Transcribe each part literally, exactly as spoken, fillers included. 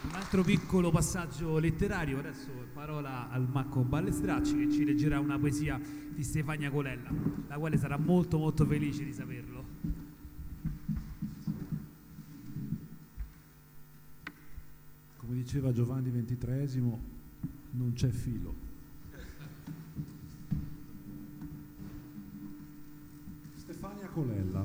Un altro piccolo passaggio letterario, adesso parola al Macco Ballestracci che ci leggerà una poesia di Stefania Colella, la quale sarà molto molto felice di saperlo. Come diceva Giovanni ventitreesimo, non c'è filo. Stefania Colella.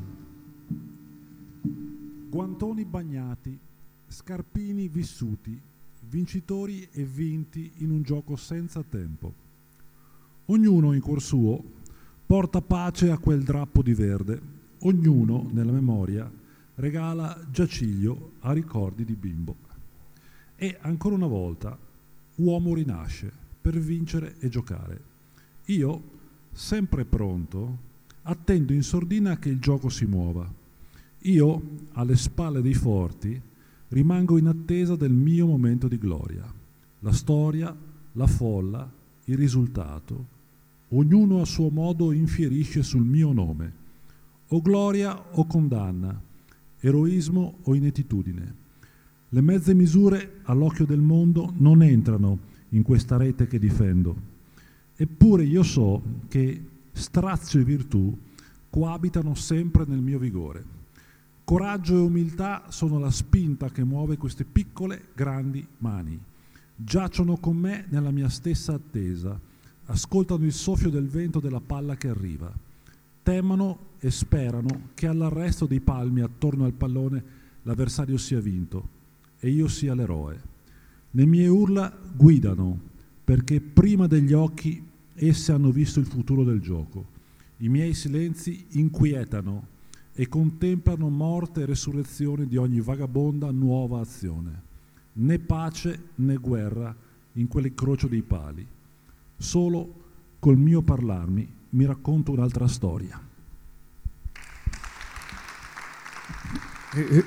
Guantoni bagnati, scarpini vissuti, vincitori e vinti in un gioco senza tempo. Ognuno in cuor suo porta pace a quel drappo di verde, ognuno nella memoria regala giaciglio a ricordi di bimbo. E ancora una volta uomo rinasce per vincere e giocare. Io, sempre pronto, attendo in sordina che il gioco si muova. Io, alle spalle dei forti, rimango in attesa del mio momento di gloria. La storia, la folla, il risultato, ognuno a suo modo infierisce sul mio nome. O gloria o condanna, eroismo o inettitudine. Le mezze misure all'occhio del mondo non entrano in questa rete che difendo. Eppure io so che strazio e virtù coabitano sempre nel mio vigore. Coraggio e umiltà sono la spinta che muove queste piccole, grandi mani. Giacciono con me nella mia stessa attesa, ascoltano il soffio del vento della palla che arriva. Temono e sperano che all'arresto dei palmi attorno al pallone l'avversario sia vinto e io sia l'eroe. Le mie urla guidano, perché prima degli occhi esse hanno visto il futuro del gioco. I miei silenzi inquietano e contemplano morte e resurrezione di ogni vagabonda nuova azione. Né pace né guerra in quell'incrocio dei pali. Solo col mio parlarmi mi racconto un'altra storia. E,